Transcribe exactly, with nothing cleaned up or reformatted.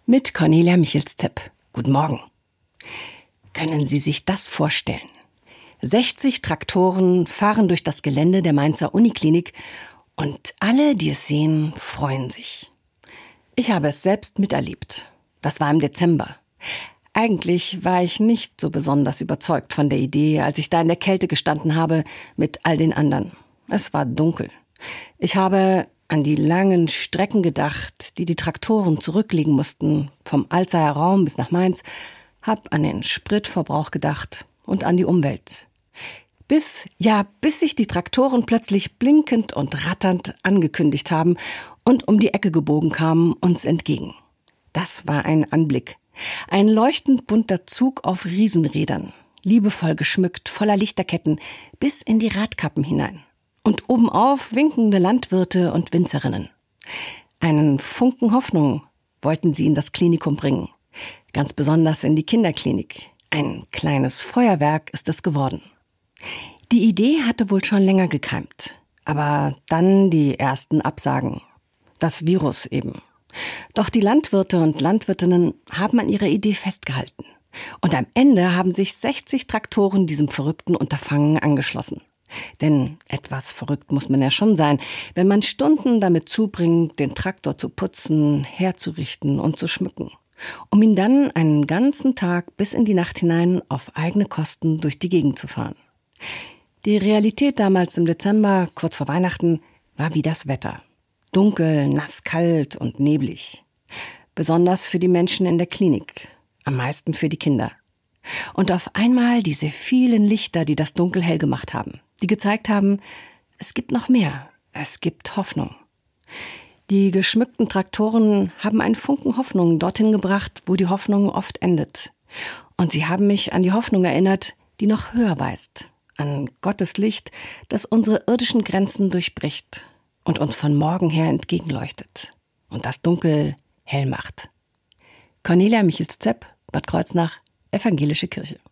Mit Cornelia Michels-Zepp. Guten Morgen. Können Sie sich das vorstellen? sechzig Traktoren fahren durch das Gelände der Mainzer Uniklinik und alle, die es sehen, freuen sich. Ich habe es selbst miterlebt. Das war im Dezember. Eigentlich war ich nicht so besonders überzeugt von der Idee, als ich da in der Kälte gestanden habe mit all den anderen. Es war dunkel. Ich habe an die langen Strecken gedacht, die die Traktoren zurücklegen mussten, vom Alzeier Raum bis nach Mainz, hab an den Spritverbrauch gedacht und an die Umwelt. Bis, ja, bis sich die Traktoren plötzlich blinkend und ratternd angekündigt haben und um die Ecke gebogen kamen uns entgegen. Das war ein Anblick. Ein leuchtend bunter Zug auf Riesenrädern, liebevoll geschmückt, voller Lichterketten, bis in die Radkappen hinein. Und obenauf winkende Landwirte und Winzerinnen. Einen Funken Hoffnung wollten sie in das Klinikum bringen. Ganz besonders in die Kinderklinik. Ein kleines Feuerwerk ist es geworden. Die Idee hatte wohl schon länger gekeimt. Aber dann die ersten Absagen. Das Virus eben. Doch die Landwirte und Landwirtinnen haben an ihrer Idee festgehalten. Und am Ende haben sich sechzig Traktoren diesem verrückten Unterfangen angeschlossen. Denn etwas verrückt muss man ja schon sein, wenn man Stunden damit zubringt, den Traktor zu putzen, herzurichten und zu schmücken, um ihn dann einen ganzen Tag bis in die Nacht hinein auf eigene Kosten durch die Gegend zu fahren. Die Realität damals im Dezember, kurz vor Weihnachten, war wie das Wetter. Dunkel, nass, kalt und neblig. Besonders für die Menschen in der Klinik, am meisten für die Kinder. Und auf einmal diese vielen Lichter, die das Dunkel hell gemacht haben, die gezeigt haben, es gibt noch mehr, es gibt Hoffnung. Die geschmückten Traktoren haben einen Funken Hoffnung dorthin gebracht, wo die Hoffnung oft endet. Und sie haben mich an die Hoffnung erinnert, die noch höher weist, an Gottes Licht, das unsere irdischen Grenzen durchbricht und uns von morgen her entgegenleuchtet und das Dunkel hell macht. Cornelia Michels-Zepp, Bad Kreuznach, Evangelische Kirche.